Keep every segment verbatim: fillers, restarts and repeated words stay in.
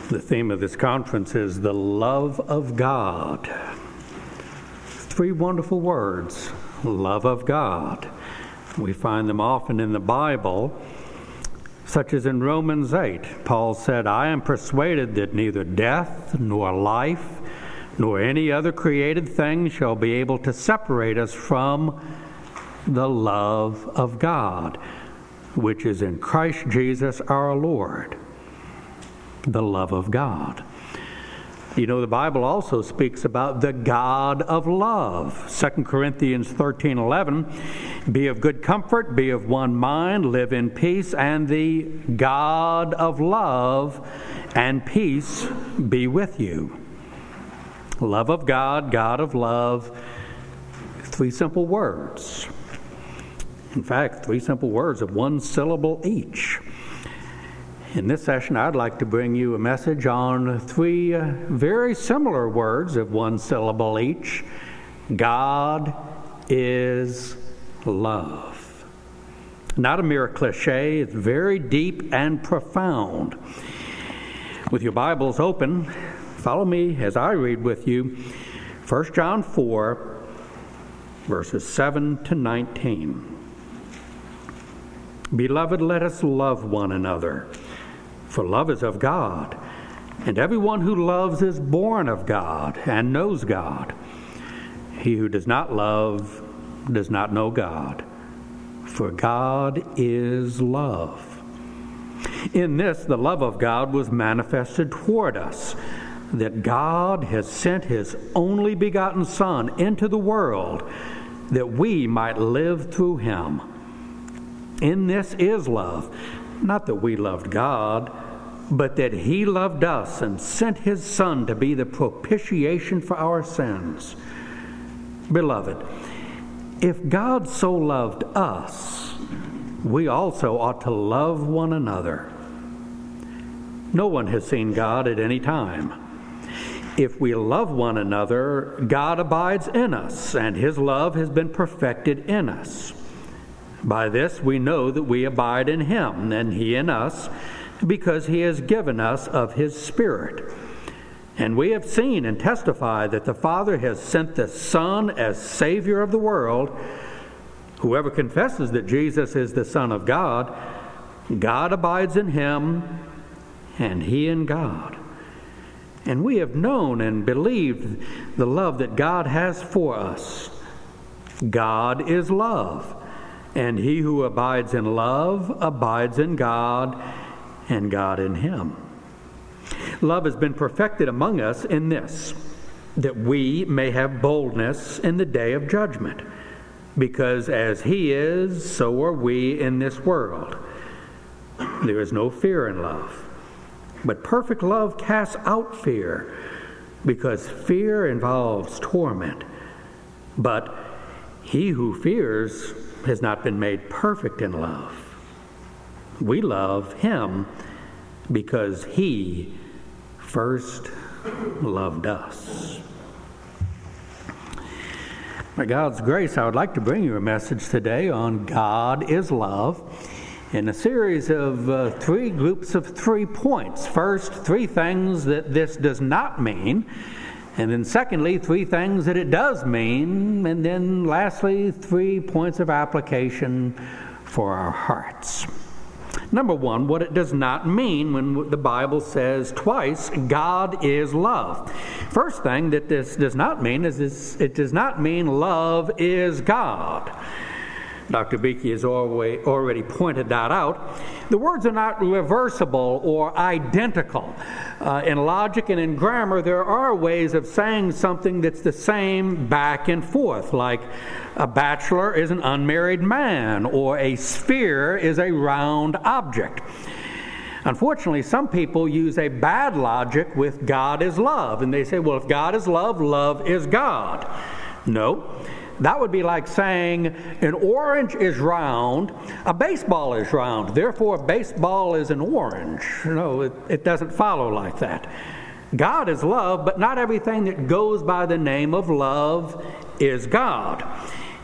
The theme of this conference is the love of God. Three wonderful words, love of God. We find them often in the Bible, such as in Romans eight. Paul said, I am persuaded that neither death nor life nor any other created thing shall be able to separate us from the love of God, which is in Christ Jesus our Lord. The love of God. You know, the Bible also speaks about the God of love. Second Corinthians thirteen eleven, be of good comfort, be of one mind, live in peace, and the God of love and peace be with you. Love of God, God of love, three simple words. In fact, three simple words of one syllable each. In this session, I'd like to bring you a message on three uh, very similar words of one syllable each. God is love. Not a mere cliche, it's very deep and profound. With your Bibles open, follow me as I read with you First John four, verses seven to nineteen. Beloved, let us love one another. For love is of God, and everyone who loves is born of God and knows God. He who does not love does not know God, for God is love. In this, the love of God was manifested toward us, that God has sent His only begotten Son into the world, that we might live through Him. In this is love, not that we loved God, but that He loved us and sent His Son to be the propitiation for our sins. Beloved, if God so loved us, we also ought to love one another. No one has seen God at any time. If we love one another, God abides in us, and His love has been perfected in us. By this we know that we abide in Him, and He in us, because He has given us of His Spirit. And we have seen and testify that the Father has sent the Son as Savior of the world. Whoever confesses that Jesus is the Son of God, God abides in Him, and He in God. And we have known and believed the love that God has for us. God is love, and he who abides in love abides in God, and God in him. Love has been perfected among us in this, that we may have boldness in the day of judgment, because as He is, so are we in this world. There is no fear in love, but perfect love casts out fear, because fear involves torment. But he who fears has not been made perfect in love. We love Him because He first loved us. By God's grace, I would like to bring you a message today on God is love, in a series of uh, three groups of three points. First, three things that this does not mean. And then secondly, three things that it does mean. And then lastly, three points of application for our hearts. Number one, what it does not mean when the Bible says twice, God is love. First thing that this does not mean is this, it does not mean love is God. Doctor Beakey has already pointed that out. The words are not reversible or identical. Uh, in logic and in grammar, there are ways of saying something that's the same back and forth, like a bachelor is an unmarried man, or a sphere is a round object. Unfortunately, some people use a bad logic with God is love, and they say, well, if God is love, love is God. No. That would be like saying an orange is round, a baseball is round, therefore a baseball is an orange. No, it, it doesn't follow like that. God is love, but not everything that goes by the name of love is God.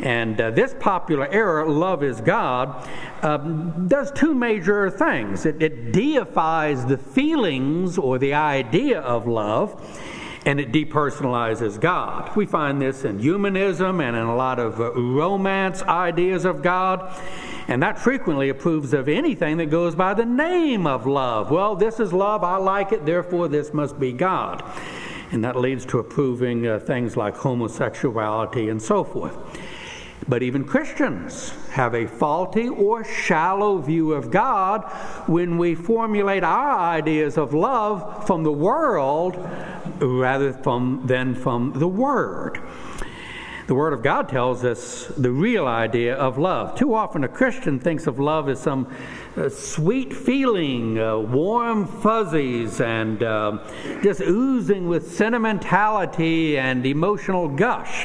And uh, this popular error, love is God, um, does two major things. It, it deifies the feelings or the idea of love, and it depersonalizes God. We find this in humanism and in a lot of uh, romance ideas of God, and that frequently approves of anything that goes by the name of love. Well, this is love, I like it, therefore this must be God. And that leads to approving uh, things like homosexuality and so forth. But even Christians have a faulty or shallow view of God when we formulate our ideas of love from the world rather from, than from the Word. The Word of God tells us the real idea of love. Too often a Christian thinks of love as some uh, sweet feeling, uh, warm fuzzies, and uh, just oozing with sentimentality and emotional gush.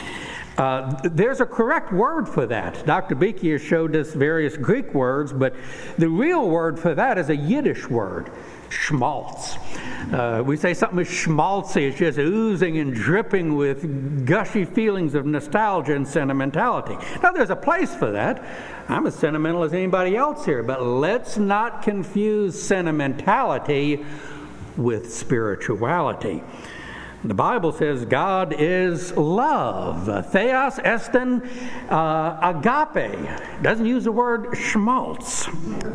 Uh, there's a correct word for that. Doctor Beeke has showed us various Greek words, but the real word for that is a Yiddish word, schmaltz. Uh, we say something is schmaltzy, it's just oozing and dripping with gushy feelings of nostalgia and sentimentality. Now, there's a place for that. I'm as sentimental as anybody else here, but let's not confuse sentimentality with spirituality. The Bible says God is love. Theos estin uh, agape. It doesn't use the word schmaltz.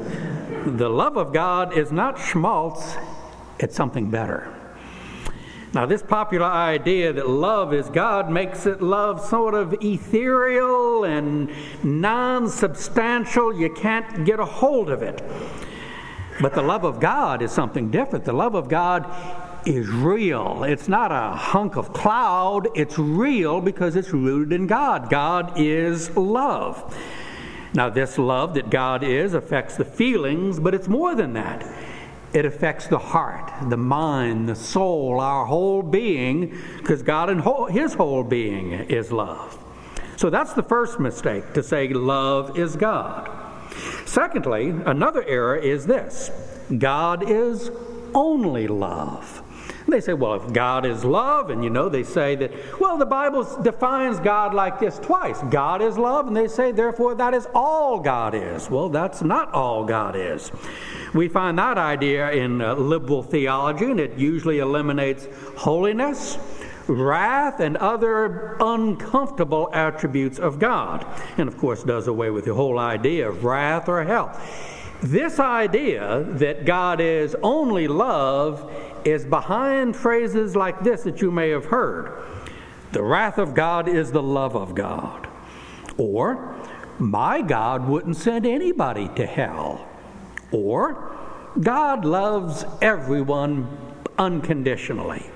The love of God is not schmaltz, it's something better. Now, this popular idea that love is God makes it love sort of ethereal and non-substantial. You can't get a hold of it. But the love of God is something different. The love of God is real. It's not a hunk of cloud. It's real because it's rooted in God. God is love. Now, this love that God is affects the feelings, but it's more than that. It affects the heart, the mind, the soul, our whole being, because God and whole, His whole being is love. So that's the first mistake, to say love is God. Secondly, another error is this: God is only love. They say, well, if God is love, and you know, they say that, well, the Bible defines God like this twice. God is love, and they say, therefore, that is all God is. Well, that's not all God is. We find that idea in uh, liberal theology, and it usually eliminates holiness, wrath, and other uncomfortable attributes of God. And, of course, does away with the whole idea of wrath or hell. This idea that God is only love is behind phrases like this that you may have heard. The wrath of God is the love of God. Or, my God wouldn't send anybody to hell. Or, God loves everyone unconditionally.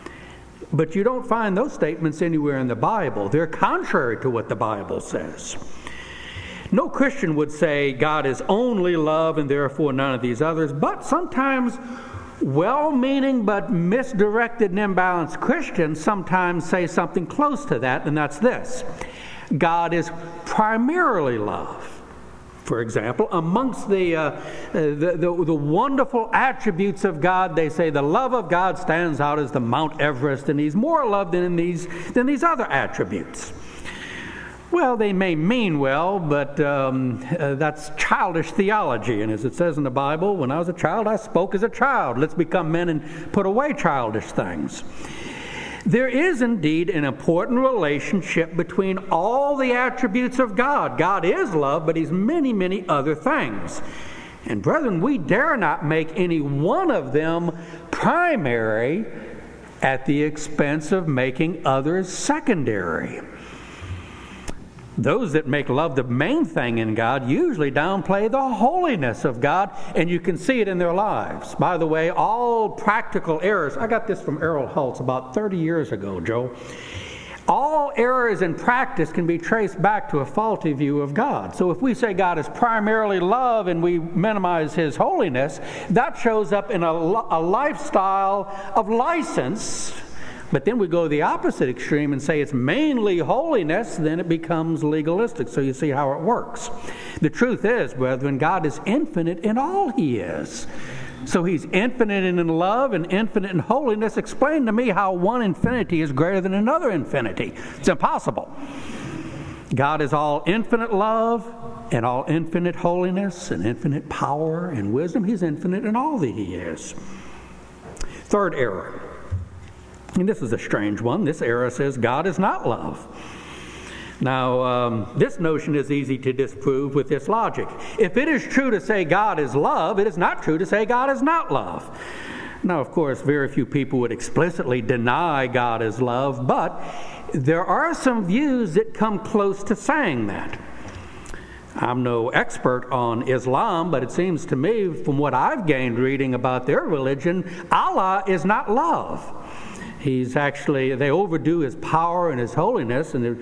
But you don't find those statements anywhere in the Bible. They're contrary to what the Bible says. No Christian would say God is only love and therefore none of these others, but sometimes well-meaning but misdirected and imbalanced Christians sometimes say something close to that, and that's this: God is primarily love. For example, amongst the, uh, the, the, the wonderful attributes of God, they say the love of God stands out as the Mount Everest, and He's more loved than these, than these other attributes. Well, they may mean well, but um, uh, that's childish theology. And as it says in the Bible, when I was a child, I spoke as a child. Let's become men and put away childish things. There is indeed an important relationship between all the attributes of God. God is love, but He's many, many other things. And brethren, we dare not make any one of them primary at the expense of making others secondary. Those that make love the main thing in God usually downplay the holiness of God, and you can see it in their lives. By the way, all practical errors, I got this from Errol Hultz about thirty years ago, Joe. All errors in practice can be traced back to a faulty view of God. So if we say God is primarily love and we minimize His holiness, that shows up in a, a lifestyle of license. But then we go the opposite extreme and say it's mainly holiness, then it becomes legalistic. So you see how it works. The truth is, brethren, God is infinite in all He is. So He's infinite in love and infinite in holiness. Explain to me how one infinity is greater than another infinity. It's impossible. God is all infinite love and all infinite holiness and infinite power and wisdom. He's infinite in all that he is. Third error. And this is a strange one. This error says God is not love. Now, um, this notion is easy to disprove with this logic. If it is true to say God is love, it is not true to say God is not love. Now, of course, very few people would explicitly deny God is love, but there are some views that come close to saying that. I'm no expert on Islam, but it seems to me, from what I've gained reading about their religion, Allah is not love. He's actually, they overdo his power and his holiness, and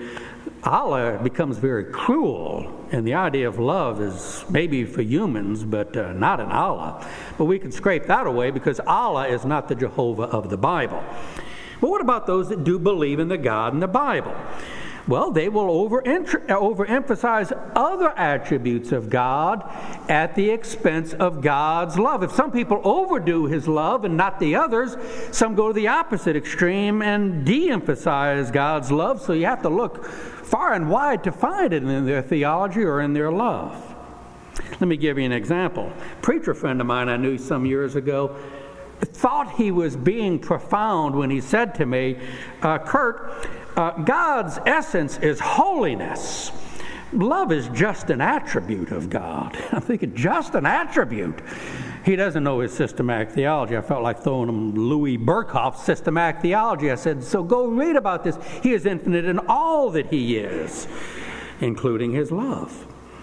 Allah becomes very cruel. And the idea of love is maybe for humans, but uh, not in Allah. But we can scrape that away because Allah is not the Jehovah of the Bible. But what about those that do believe in the God in the Bible? Well, they will over overemphasize other attributes of God at the expense of God's love. If some people overdo his love and not the others, some go to the opposite extreme and de-emphasize God's love. So you have to look far and wide to find it in their theology or in their love. Let me give you an example. A preacher friend of mine I knew some years ago thought he was being profound when he said to me, uh, Kurt, uh, God's essence is holiness. Love is just an attribute of God. I'm thinking, just an attribute? He doesn't know his systematic theology. I felt like throwing him Louis Berkhof's systematic theology. I said, so go read about this. He is infinite in all that he is, including his love.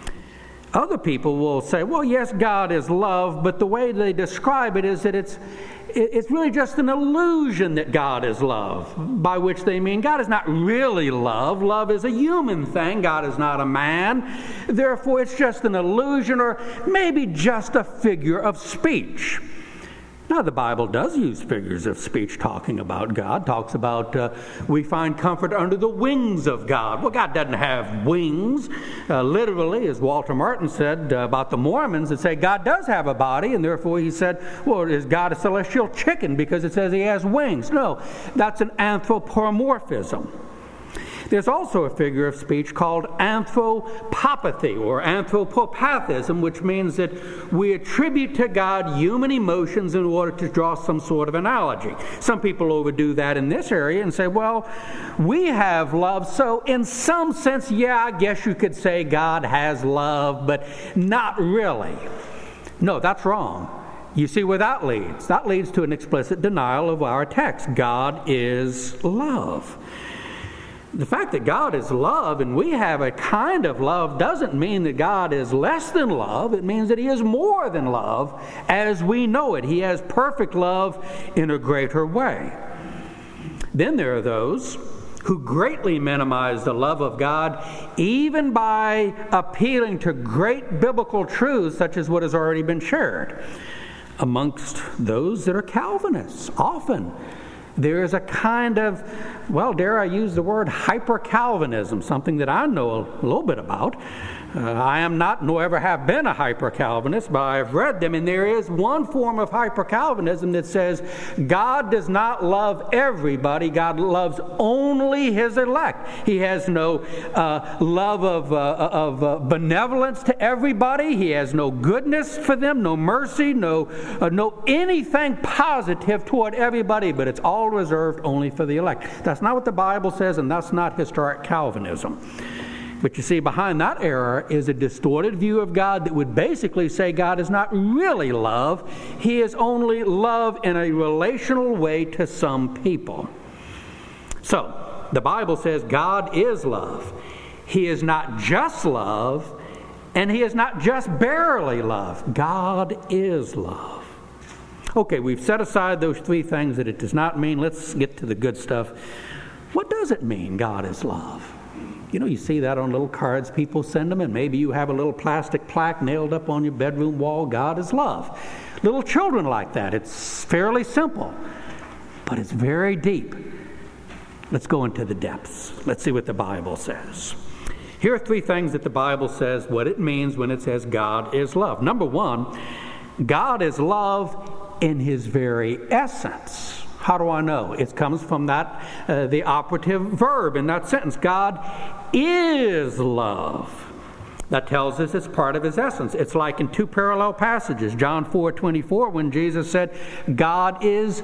Other people will say, well, yes, God is love, but the way they describe it is that it's it's really just an illusion that God is love, by which they mean God is not really love. Love is a human thing. God is not a man. Therefore, it's just an illusion or maybe just a figure of speech. Now, the Bible does use figures of speech talking about God. Talks about uh, we find comfort under the wings of God. Well, God doesn't have wings. Uh, literally, as Walter Martin said uh, about the Mormons, that say God does have a body, and therefore he said, well, is God a celestial chicken because it says he has wings? No, that's an anthropomorphism. There's also a figure of speech called anthropopathy or anthropopathism, which means that we attribute to God human emotions in order to draw some sort of analogy. Some people overdo that in this area and say, well, we have love, so in some sense, yeah, I guess you could say God has love, but not really. No, that's wrong. You see where that leads? That leads to an explicit denial of our text. God is love. The fact that God is love and we have a kind of love doesn't mean that God is less than love. It means that he is more than love as we know it. He has perfect love in a greater way. Then there are those who greatly minimize the love of God even by appealing to great biblical truths such as what has already been shared. Amongst those that are Calvinists, often there is a kind of, well, dare I use the word hyper-Calvinism, something that I know a little bit about. Uh, I am not, nor ever have been a hyper-Calvinist, but I've read them, and there is one form of hyper-Calvinism that says God does not love everybody. God loves only his elect. He has no uh, love of, uh, of uh, benevolence to everybody. He has no goodness for them, no mercy, no, uh, no anything positive toward everybody, but it's all reserved only for the elect. That's not what the Bible says, and that's not historic Calvinism. But you see, behind that error is a distorted view of God that would basically say God is not really love. He is only love in a relational way to some people. So, the Bible says God is love. He is not just love, and he is not just barely love. God is love. Okay, we've set aside those three things that it does not mean. Let's get to the good stuff. What does it mean, God is love? You know, you see that on little cards people send them, and maybe you have a little plastic plaque nailed up on your bedroom wall, God is love. Little children like that. It's fairly simple, but it's very deep. Let's go into the depths. Let's see what the Bible says. Here are three things that the Bible says what it means when it says God is love. Number one, God is love in his very essence. How do I know? It comes from that uh, the operative verb in that sentence. God is love. That tells us it's part of his essence. It's like in two parallel passages. John four twenty-four, when Jesus said, God is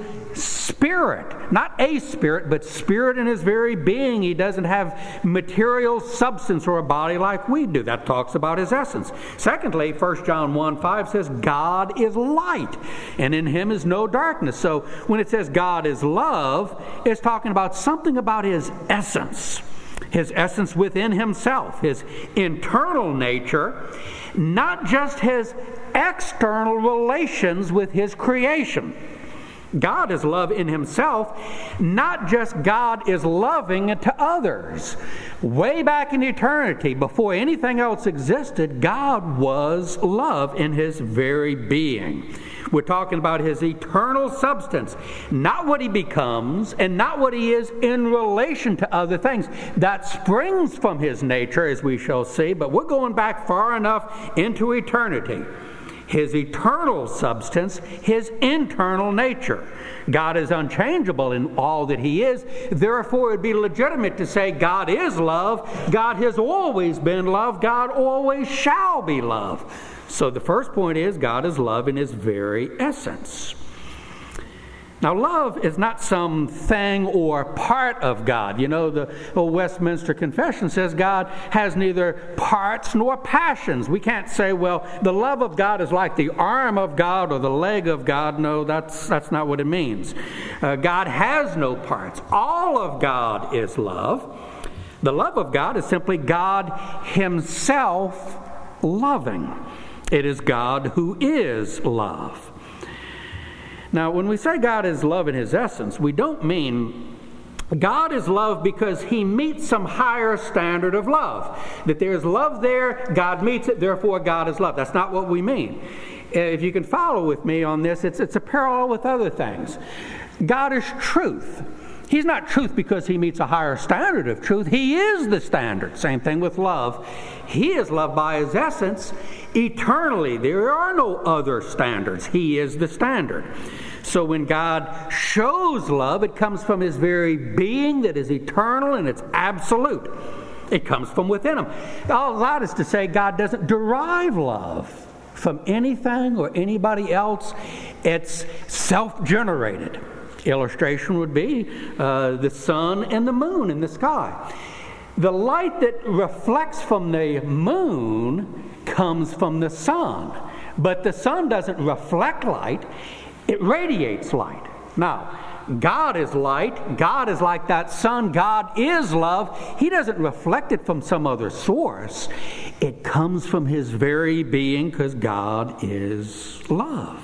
spirit. Not a spirit, but spirit in his very being. He doesn't have material substance or a body like we do. That talks about his essence. Secondly, First John one five says, God is light, and in him is no darkness. So when it says God is love, it's talking about something about his essence. His essence within himself, his internal nature, not just his external relations with his creation. God is love in himself, not just God is loving to others. Way back in eternity, before anything else existed, God was love in his very being. We're talking about his eternal substance, not what he becomes and not what he is in relation to other things. That springs from his nature, as we shall see, but we're going back far enough into eternity. His eternal substance, his internal nature. God is unchangeable in all that he is. Therefore, it would be legitimate to say God is love. God has always been love. God always shall be love. So the first point is God is love in his very essence. Now, love is not some thing or part of God. You know, the old Westminster Confession says God has neither parts nor passions. We can't say, well, the love of God is like the arm of God or the leg of God. No, that's, that's not what it means. Uh, God has no parts. All of God is love. The love of God is simply God himself loving. It is God who is love. Now, when we say God is love in his essence, we don't mean God is love because he meets some higher standard of love. That there's love there, God meets it, therefore God is love. That's not what we mean. If you can follow with me on this, it's, it's a parallel with other things. God is truth. He's not truth because he meets a higher standard of truth. He is the standard. Same thing with love. He is love by his essence eternally. There are no other standards. He is the standard. So when God shows love, it comes from his very being that is eternal and it's absolute. It comes from within him. All that is to say, God doesn't derive love from anything or anybody else. It's self-generated. Illustration would be uh, the sun and the moon in the sky. The light that reflects from the moon comes from the sun. But the sun doesn't reflect light, it radiates light. Now, God is light. God is like that sun. God is love. He doesn't reflect it from some other source. It comes from his very being because God is love.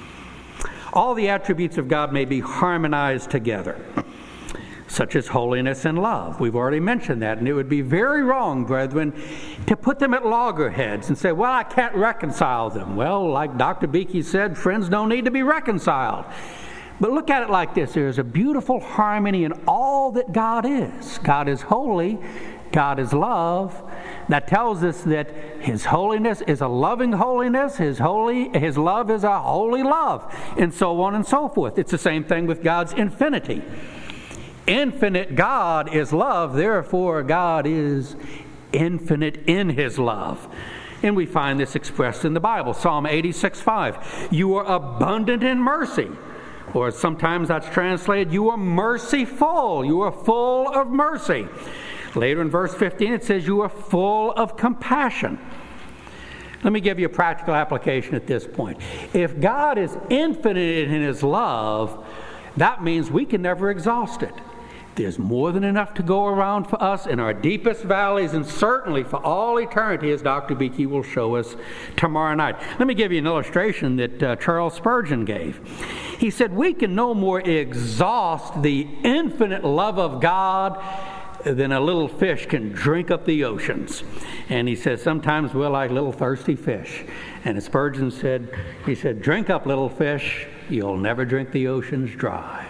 All the attributes of God may be harmonized together, such as holiness and love. We've already mentioned that, and it would be very wrong, brethren, to put them at loggerheads and say, well, I can't reconcile them. Well, like Doctor Beakey said, friends don't need to be reconciled. But look at it like this. There's a beautiful harmony in all that God is. God is holy. God is love. That tells us that his holiness is a loving holiness. His holy, his love is a holy love, and so on and so forth. It's the same thing with God's infinity. Infinite God is love, therefore God is infinite in his love. And we find this expressed in the Bible. Psalm eighty-six five. You are abundant in mercy. Or sometimes that's translated, you are merciful. You are full of mercy. Later in verse fifteen it says you are full of compassion. Let me give you a practical application at this point. If God is infinite in his love, that means we can never exhaust it. There's more than enough to go around for us in our deepest valleys and certainly for all eternity, as Doctor Beakey will show us tomorrow night. Let me give you an illustration that uh, Charles Spurgeon gave. He said, we can no more exhaust the infinite love of God than a little fish can drink up the oceans. And he says, sometimes we're like little thirsty fish. And as Spurgeon said, he said, drink up, little fish, you'll never drink the oceans dry.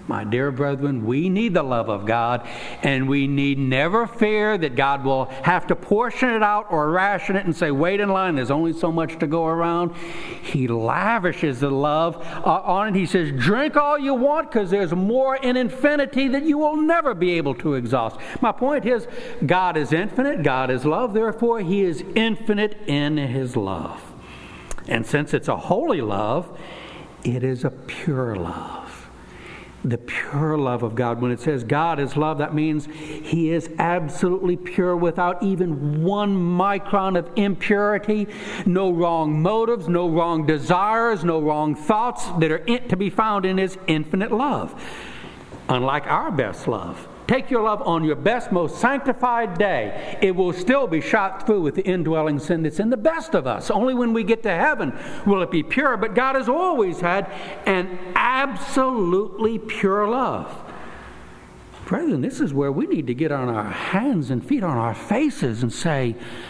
My dear brethren, we need the love of God, and we need never fear that God will have to portion it out or ration it and say, wait in line, there's only so much to go around. He lavishes the love uh, on it. He says, drink all you want because there's more in infinity that you will never be able to exhaust. My point is, God is infinite, God is love, therefore He is infinite in His love. And since it's a holy love, it is a pure love. The pure love of God. When it says God is love, that means He is absolutely pure without even one micron of impurity, no wrong motives, no wrong desires, no wrong thoughts that are in, to be found in His infinite love. Unlike our best love. Take your love on your best, most sanctified day. It will still be shot through with the indwelling sin that's in the best of us. Only when we get to heaven will it be pure. But God has always had an absolutely pure love. Brethren, this is where we need to get on our hands and feet, on our faces, and say,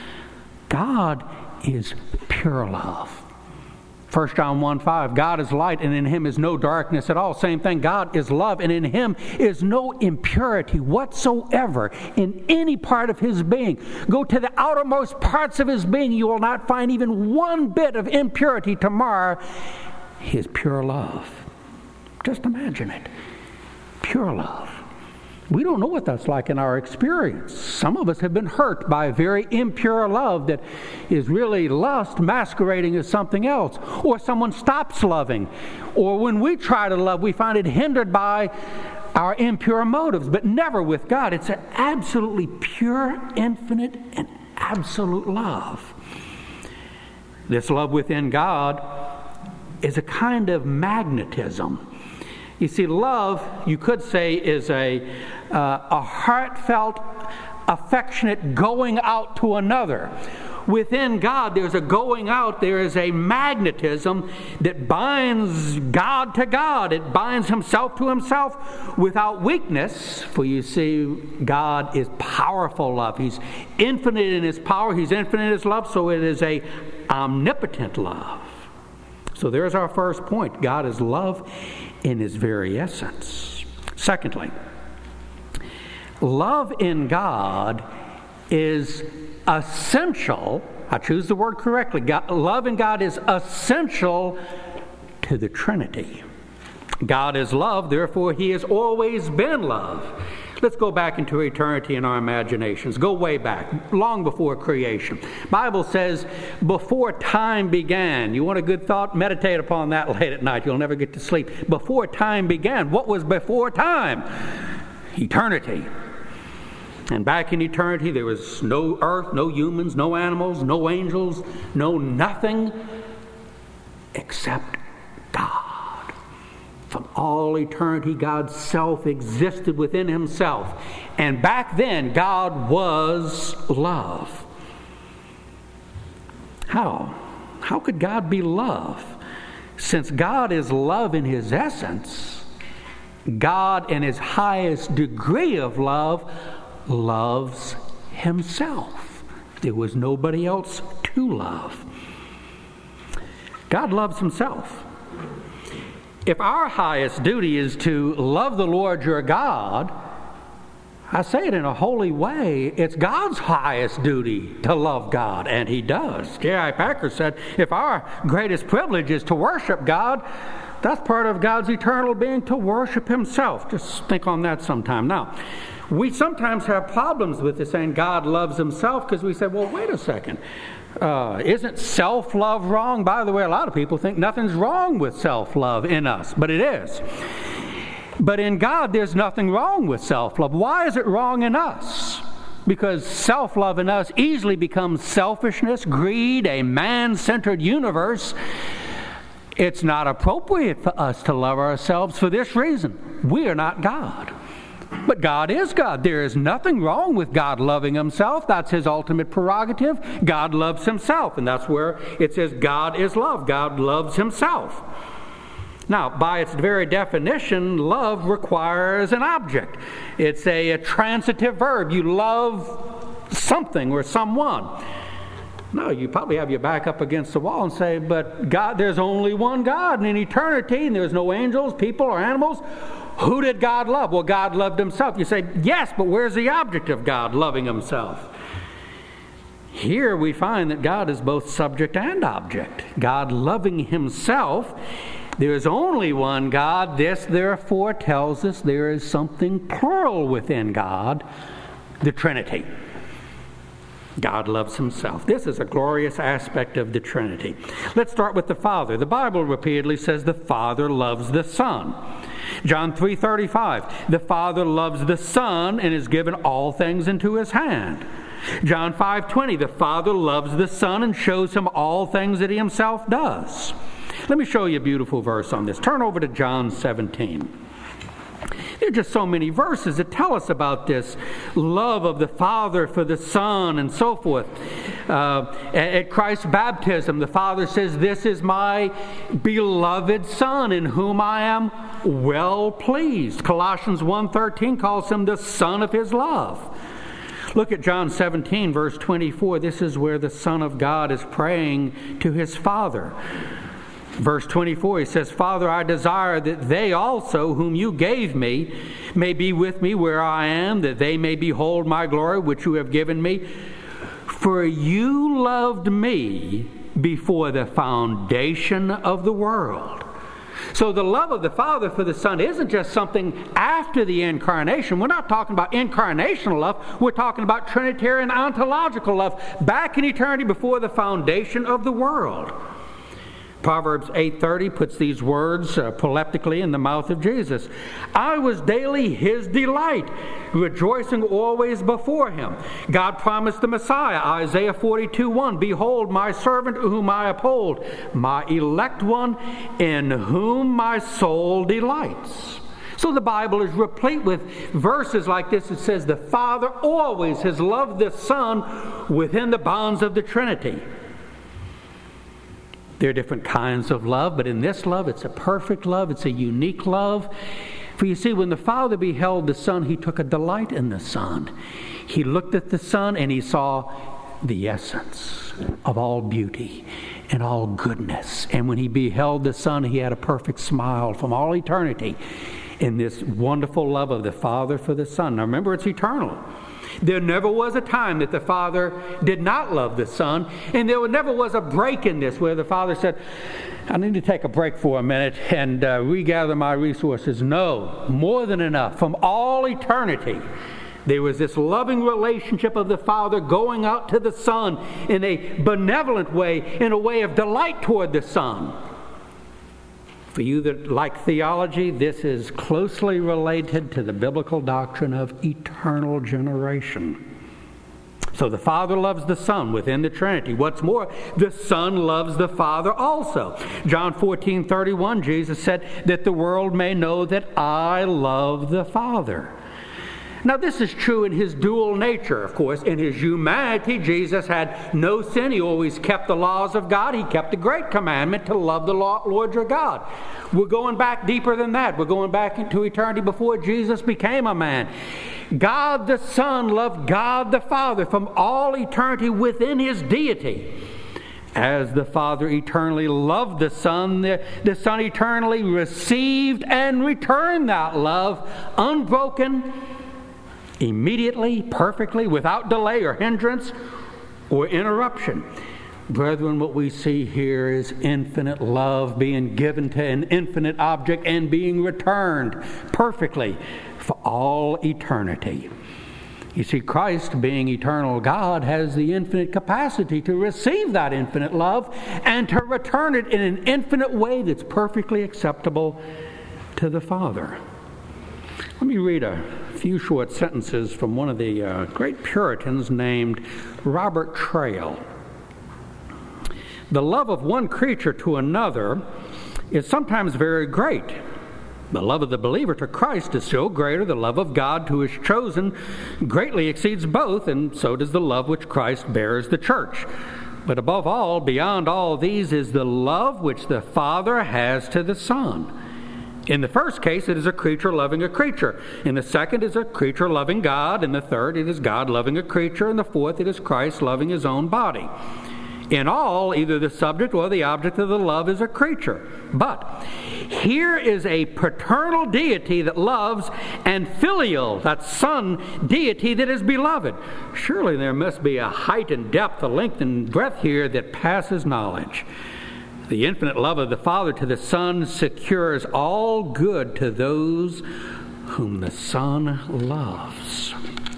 God is pure love. First John one five, God is light and in Him is no darkness at all. Same thing, God is love and in Him is no impurity whatsoever in any part of His being. Go to the outermost parts of His being, you will not find even one bit of impurity to mar His pure love. Just imagine it. Pure love. We don't know what that's like in our experience. Some of us have been hurt by a very impure love that is really lust masquerading as something else. Or someone stops loving. Or when we try to love, we find it hindered by our impure motives. But never with God. It's an absolutely pure, infinite, and absolute love. This love within God is a kind of magnetism. You see, love, you could say, is a, uh, a heartfelt, affectionate going out to another. Within God, there's a going out, there is a magnetism that binds God to God. It binds Himself to Himself without weakness. For you see, God is powerful love. He's infinite in His power. He's infinite in His love, so it is a omnipotent love. So there's our first point. God is love in His very essence. Secondly, love in God is essential. I choose the word correctly. God, love in God is essential to the Trinity. God is love, therefore He has always been love. Let's go back into eternity in our imaginations. Go way back, long before creation. Bible says, before time began. You want a good thought? Meditate upon that late at night. You'll never get to sleep. Before time began. What was before time? Eternity. And back in eternity, there was no earth, no humans, no animals, no angels, no nothing except God. From all eternity, God's self existed within Himself. And back then, God was love. How? How could God be love? Since God is love in His essence, God in His highest degree of love loves Himself. There was nobody else to love. God loves Himself. If our highest duty is to love the Lord your God, I say it in a holy way, it's God's highest duty to love God, and He does. J I Packer said, if our greatest privilege is to worship God, that's part of God's eternal being, to worship Himself. Just think on that sometime. Now, we sometimes have problems with this saying God loves Himself, because we say, well, wait a second. Uh, isn't self-love wrong? By the way, a lot of people think nothing's wrong with self-love in us, but it is. But in God, there's nothing wrong with self-love. Why is it wrong in us? Because self-love in us easily becomes selfishness, greed, a man-centered universe. It's not appropriate for us to love ourselves for this reason. We are not God. But God is God. There is nothing wrong with God loving Himself. That's His ultimate prerogative. God loves Himself. And that's where it says God is love. God loves Himself. Now, by its very definition, love requires an object. It's a, a transitive verb. You love something or someone. No, you probably have your back up against the wall and say, but God, there's only one God, and in eternity, and there's no angels, people, or animals. Who did God love? Well, God loved himself. You say, yes, but where's the object of God loving himself? Here we find that God is both subject and object. God loving himself. There is only one God. This, therefore, tells us there is something plural within God, the Trinity. God loves himself. This is a glorious aspect of the Trinity. Let's start with the Father. The Bible repeatedly says the Father loves the Son. John three thirty-five, the Father loves the Son and has given all things into his hand. John five twenty, the Father loves the Son and shows him all things that he himself does. Let me show you a beautiful verse on this. Turn over to John seventeen. There are just so many verses that tell us about this love of the Father for the Son and so forth. Uh, at Christ's baptism, the Father says, this is my beloved Son in whom I am well pleased. Colossians one thirteen calls him the Son of his love. Look at John seventeen, verse twenty-four. This is where the Son of God is praying to his Father. Verse twenty-four, he says, Father, I desire that they also, whom you gave me, may be with me where I am, that they may behold my glory, which you have given me. For you loved me before the foundation of the world. So the love of the Father for the Son isn't just something after the incarnation. We're not talking about incarnational love. We're talking about Trinitarian ontological love back in eternity before the foundation of the world. Proverbs eight thirty puts these words uh, proleptically in the mouth of Jesus. I was daily his delight, rejoicing always before him. God promised the Messiah, Isaiah forty-two one, behold, my servant whom I uphold, my elect one in whom my soul delights. So the Bible is replete with verses like this. It says the Father always has loved the Son within the bonds of the Trinity. There are different kinds of love, but in this love, it's a perfect love. It's a unique love. For you see, when the Father beheld the Son, he took a delight in the Son. He looked at the Son and he saw the essence of all beauty and all goodness. And when he beheld the Son, he had a perfect smile from all eternity in this wonderful love of the Father for the Son. Now remember, it's eternal. There never was a time that the Father did not love the Son, and there never was a break in this where the Father said, I need to take a break for a minute and uh, regather my resources. No, more than enough. From all eternity, there was this loving relationship of the Father going out to the Son in a benevolent way, in a way of delight toward the Son. For you that like theology, this is closely related to the biblical doctrine of eternal generation. So the Father loves the Son within the Trinity. What's more, the Son loves the Father also. John fourteen thirty-one, Jesus said that the world may know that I love the Father. Now, this is true in his dual nature, of course. In his humanity, Jesus had no sin. He always kept the laws of God. He kept the great commandment to love the Lord your God. We're going back deeper than that. We're going back into eternity before Jesus became a man. God the Son loved God the Father from all eternity within his deity. As the Father eternally loved the Son, the, the Son eternally received and returned that love unbroken, immediately, perfectly, without delay or hindrance or interruption. Brethren, what we see here is infinite love being given to an infinite object and being returned perfectly for all eternity. You see, Christ, being eternal God, has the infinite capacity to receive that infinite love and to return it in an infinite way that's perfectly acceptable to the Father. Let me read a few short sentences from one of the uh, great Puritans named Robert Traill. The love of one creature to another is sometimes very great. The love of the believer to Christ is still greater. The love of God to his chosen greatly exceeds both, and so does the love which Christ bears the church. But above all, beyond all these, is the love which the Father has to the Son. In the first case, it is a creature loving a creature. In the second, it is a creature loving God. In the third, it is God loving a creature. In the fourth, it is Christ loving his own body. In all, either the subject or the object of the love is a creature. But here is a paternal deity that loves, and filial, that son deity that is beloved. Surely there must be a height and depth, a length and breadth here that passes knowledge. The infinite love of the Father to the Son secures all good to those whom the Son loves.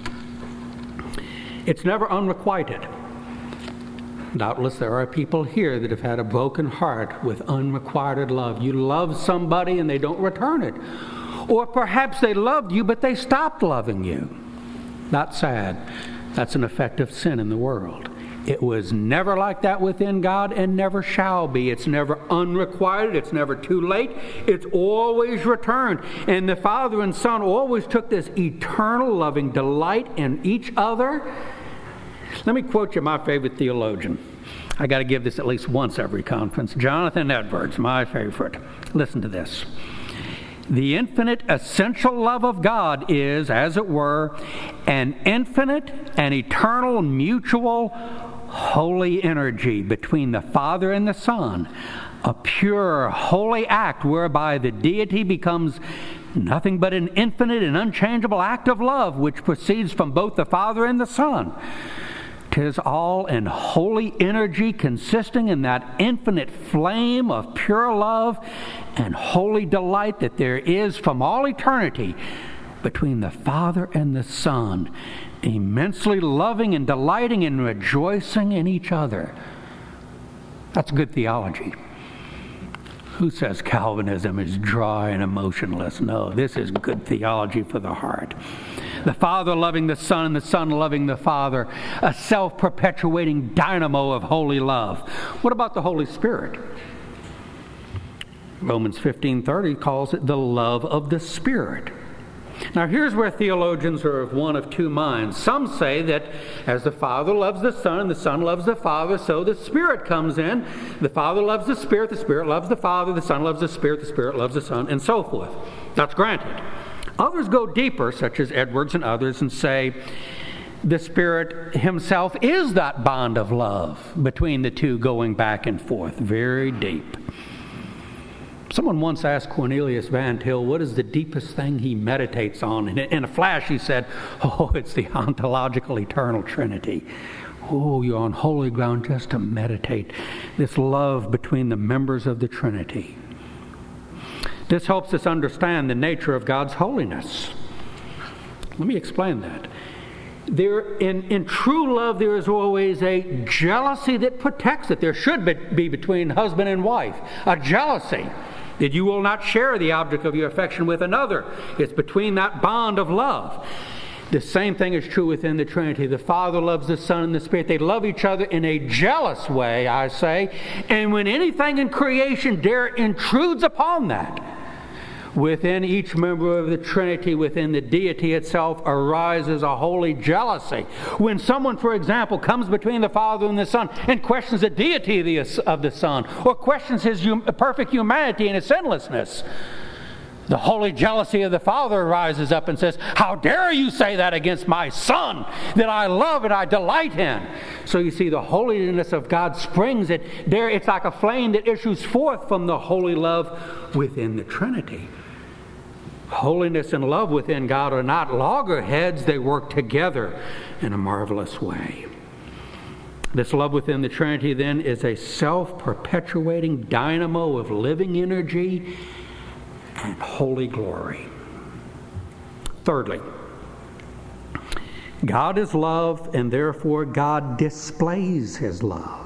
It's never unrequited. Doubtless there are people here that have had a broken heart with unrequited love. You love somebody and they don't return it. Or perhaps they loved you but they stopped loving you. That's sad. That's an effect of sin in the world. It was never like that within God and never shall be. It's never unrequited. It's never too late. It's always returned. And the Father and Son always took this eternal loving delight in each other. Let me quote you my favorite theologian. I got to give this at least once every conference. Jonathan Edwards, my favorite. Listen to this. The infinite essential love of God is, as it were, an infinite and eternal mutual holy energy between the Father and the Son, a pure, holy act whereby the deity becomes nothing but an infinite and unchangeable act of love which proceeds from both the Father and the Son. 'Tis all in holy energy consisting in that infinite flame of pure love and holy delight that there is from all eternity between the Father and the Son, immensely loving and delighting and rejoicing in each other. That's good theology. Who says Calvinism is dry and emotionless? No, this is good theology for the heart. The Father loving the Son and the Son loving the Father, a self-perpetuating dynamo of holy love. What about the Holy Spirit? Romans fifteen thirty calls it the love of the Spirit. Now here's where theologians are of one of two minds. Some say that as the Father loves the Son and the Son loves the Father, so the Spirit comes in. The Father loves the Spirit, the Spirit loves the Father, the Son loves the Spirit, the Spirit loves the Son, and so forth. That's granted. Others go deeper, such as Edwards and others, and say the Spirit himself is that bond of love between the two going back and forth, very deep. Someone once asked Cornelius Van Til, what is the deepest thing he meditates on? And in a flash he said, oh, it's the ontological eternal Trinity. Oh, you're on holy ground just to meditate this love between the members of the Trinity. This helps us understand the nature of God's holiness. Let me explain that. There, in, in true love, there is always a jealousy that protects it. There should be, be between husband and wife, a jealousy that you will not share the object of your affection with another. It's between that bond of love. The same thing is true within the Trinity. The Father loves the Son and the Spirit. They love each other in a jealous way, I say. And when anything in creation dare intrudes upon that, within each member of the Trinity, within the deity itself, arises a holy jealousy. When someone, for example, comes between the Father and the Son and questions the deity of the, of the Son, or questions his hum, perfect humanity and his sinlessness, the holy jealousy of the Father rises up and says, how dare you say that against my Son that I love and I delight in? So you see, the holiness of God springs it there. It's like a flame that issues forth from the holy love within the Trinity. Holiness and love within God are not loggerheads. They work together in a marvelous way. This love within the Trinity then is a self-perpetuating dynamo of living energy and holy glory. Thirdly, God is love, and therefore God displays his love.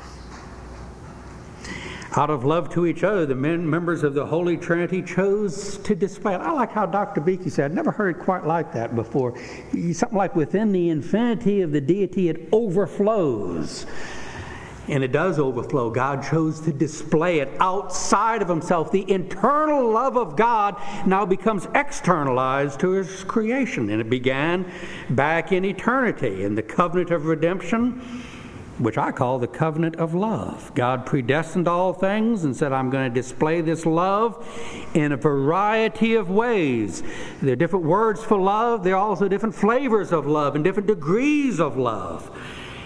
Out of love to each other, the men, members of the Holy Trinity chose to display it. I like how Doctor Beakey said, I've never heard it quite like that before. Something like within the infinity of the deity, it overflows. And it does overflow. God chose to display it outside of himself. The internal love of God now becomes externalized to his creation. And it began back in eternity in the covenant of redemption, which I call the covenant of love. God predestined all things and said, I'm going to display this love in a variety of ways. There are different words for love. There are also different flavors of love and different degrees of love.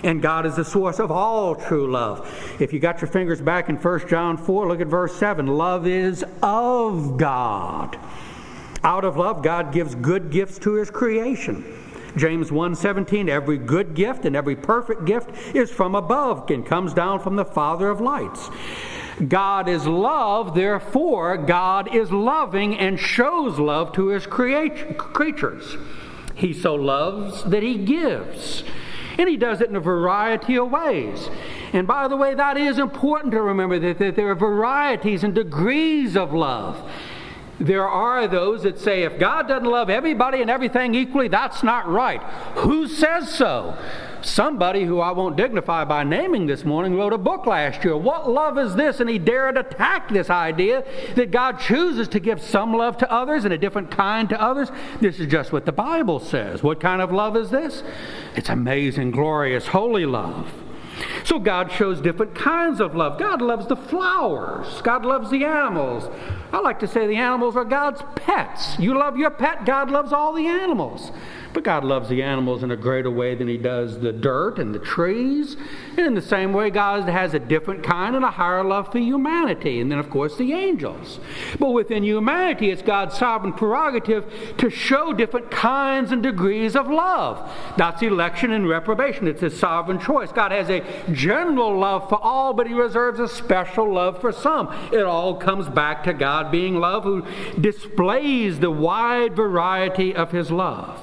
And God is the source of all true love. If you got your fingers back in First John four, look at verse seven. Love is of God. Out of love, God gives good gifts to His creation. James one seventeen, every good gift and every perfect gift is from above and comes down from the Father of lights. God is love, therefore God is loving and shows love to His create- creatures. He so loves that He gives. And He does it in a variety of ways. And by the way, that is important to remember, that, that there are varieties and degrees of love. There are those that say if God doesn't love everybody and everything equally, that's not right. Who says so? Somebody who I won't dignify by naming this morning wrote a book last year, What Love Is This? And he dared attack this idea that God chooses to give some love to others and a different kind to others. This is just what the Bible says. What kind of love is this? It's amazing, glorious, holy love. So God shows different kinds of love. God loves the flowers. God loves the animals. I like to say the animals are God's pets. You love your pet, God loves all the animals. But God loves the animals in a greater way than He does the dirt and the trees. And in the same way, God has a different kind and a higher love for humanity. And then, of course, the angels. But within humanity, it's God's sovereign prerogative to show different kinds and degrees of love. That's election and reprobation. It's His sovereign choice. God has a general love for all, but He reserves a special love for some. It all comes back to God being love, who displays the wide variety of His love.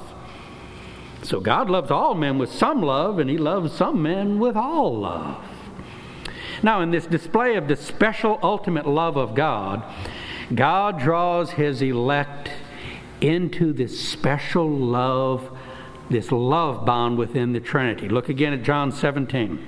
So God loves all men with some love, and He loves some men with all love. Now, in this display of the special ultimate love of God, God draws His elect into this special love, this love bond within the Trinity. Look again at John seventeen.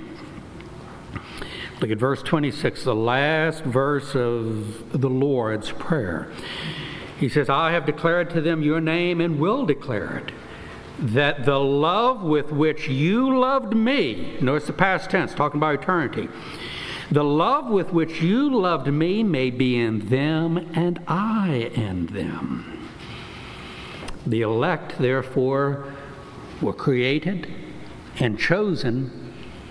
Look at verse twenty-six, the last verse of the Lord's Prayer. He says, I have declared to them your name and will declare it, that the love with which you loved me, notice the past tense, talking about eternity, the love with which you loved me may be in them and I in them. The elect, therefore, were created and chosen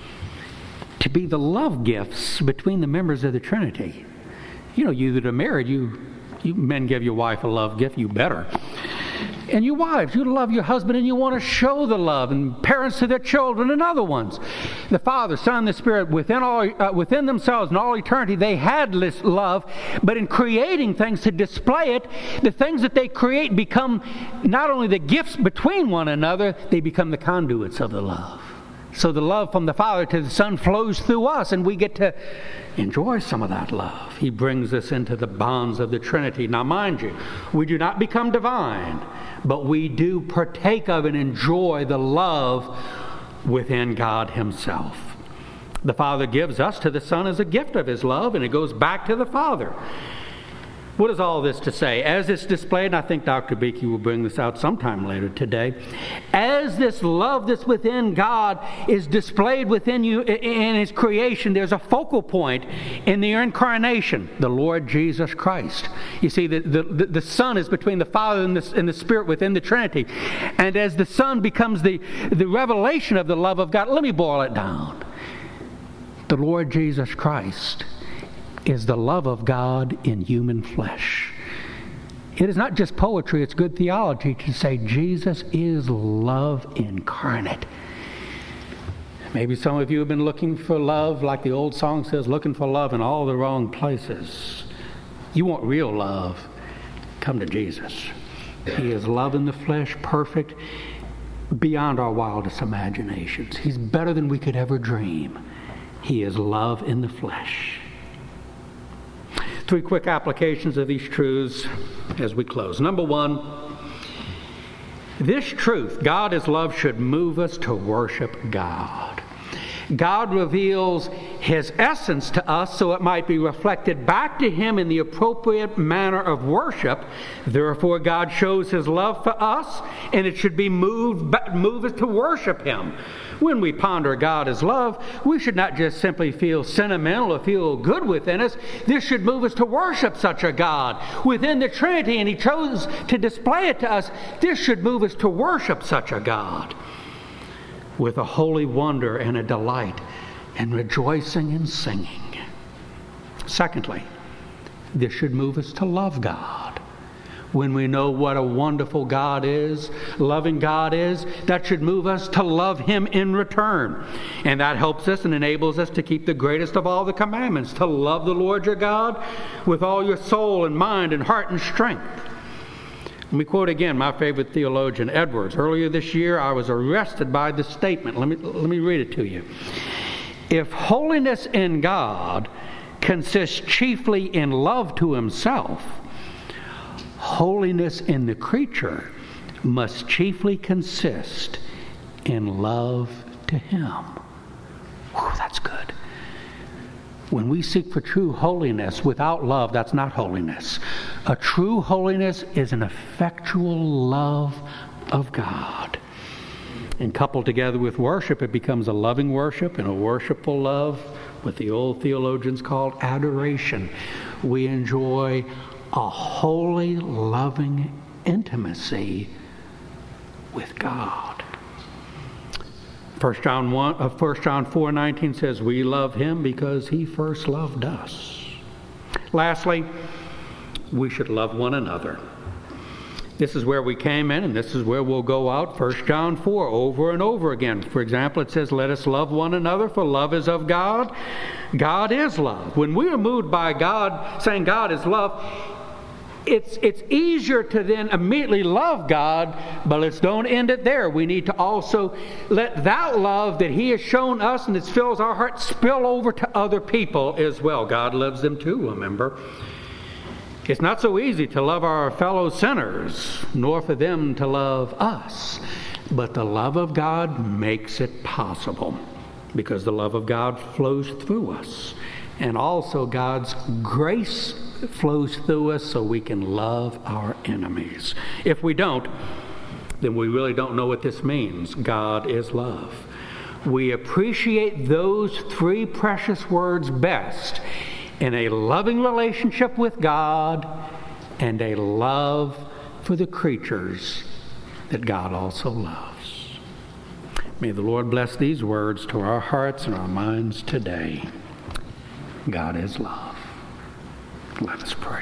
to be the love gifts between the members of the Trinity. You know, you that are married, you, you men give your wife a love gift, you better. And you wives, you love your husband and you want to show the love, and parents to their children and other ones. The Father, Son, and the Spirit, within all, uh, within themselves in all eternity, they had this love, but in creating things to display it, the things that they create become not only the gifts between one another, they become the conduits of the love. So the love from the Father to the Son flows through us, and we get to enjoy some of that love. He brings us into the bonds of the Trinity. Now, mind you, we do not become divine, but we do partake of and enjoy the love within God Himself. The Father gives us to the Son as a gift of His love, and it goes back to the Father. What is all this to say? As it's displayed, and I think Doctor Beakey will bring this out sometime later today, as this love that's within God is displayed within you in His creation, there's a focal point in the incarnation, the Lord Jesus Christ. You see, the, the, the Son is between the Father and the, and the Spirit within the Trinity. And as the Son becomes the, the revelation of the love of God, let me boil it down. The Lord Jesus Christ is the love of God in human flesh. It is not just poetry, it's good theology to say Jesus is love incarnate. Maybe some of you have been looking for love, like the old song says, looking for love in all the wrong places. You want real love, come to Jesus. He is love in the flesh, perfect, beyond our wildest imaginations. He's better than we could ever dream. He is love in the flesh. Three quick applications of these truths as we close. Number one, this truth, God is love, should move us to worship God. God reveals His essence to us so it might be reflected back to Him in the appropriate manner of worship. Therefore, God shows His love for us, and it should be moved, move us to worship Him. When we ponder God as love, we should not just simply feel sentimental or feel good within us. This should move us to worship such a God within the Trinity, and He chose to display it to us. This should move us to worship such a God. with a holy wonder and a delight and rejoicing and singing. Secondly, this should move us to love God. When we know what a wonderful God is, loving God is, that should move us to love Him in return. And that helps us and enables us to keep the greatest of all the commandments, to love the Lord your God with all your soul and mind and heart and strength. Let me quote again my favorite theologian, Edwards. Earlier this year, I was arrested by this statement. Let me, let me read it to you. If holiness in God consists chiefly in love to Himself, holiness in the creature must chiefly consist in love to Him. Whew, that's good. When we seek for true holiness without love, that's not holiness. A true holiness is an effectual love of God. And coupled together with worship, it becomes a loving worship and a worshipful love, what the old theologians called adoration. We enjoy a holy, loving intimacy with God. First John one, uh, First John four nineteen says, we love Him because He first loved us. Lastly, we should love one another. This is where we came in, and this is where we'll go out. First John four, over and over again. For example, it says, let us love one another, for love is of God. God is love. When we are moved by God, saying God is love, It's it's easier to then immediately love God, but let's don't end it there. We need to also let that love that He has shown us and that fills our heart spill over to other people as well. God loves them too, remember. It's not so easy to love our fellow sinners, nor for them to love us. But the love of God makes it possible, because the love of God flows through us. And also God's grace flows through us so we can love our enemies. If we don't, then we really don't know what this means. God is love. We appreciate those three precious words best in a loving relationship with God and a love for the creatures that God also loves. May the Lord bless these words to our hearts and our minds today. God is love. Let us pray.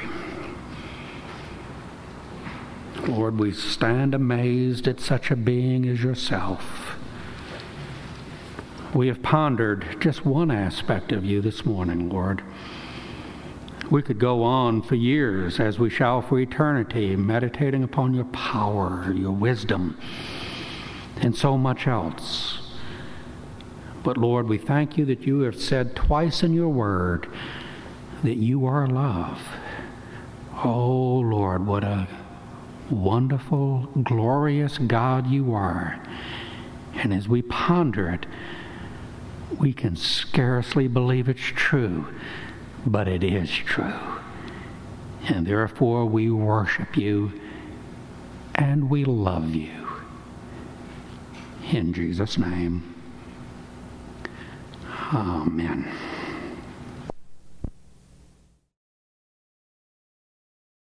Lord, we stand amazed at such a being as yourself. We have pondered just one aspect of you this morning, Lord. We could go on for years, as we shall for eternity, meditating upon your power, your wisdom, and so much else. But Lord, we thank you that you have said twice in your word that you are love. Oh Lord, what a wonderful, glorious God you are. And as we ponder it, we can scarcely believe it's true, but it is true. And therefore we worship you and we love you. In Jesus' name, amen.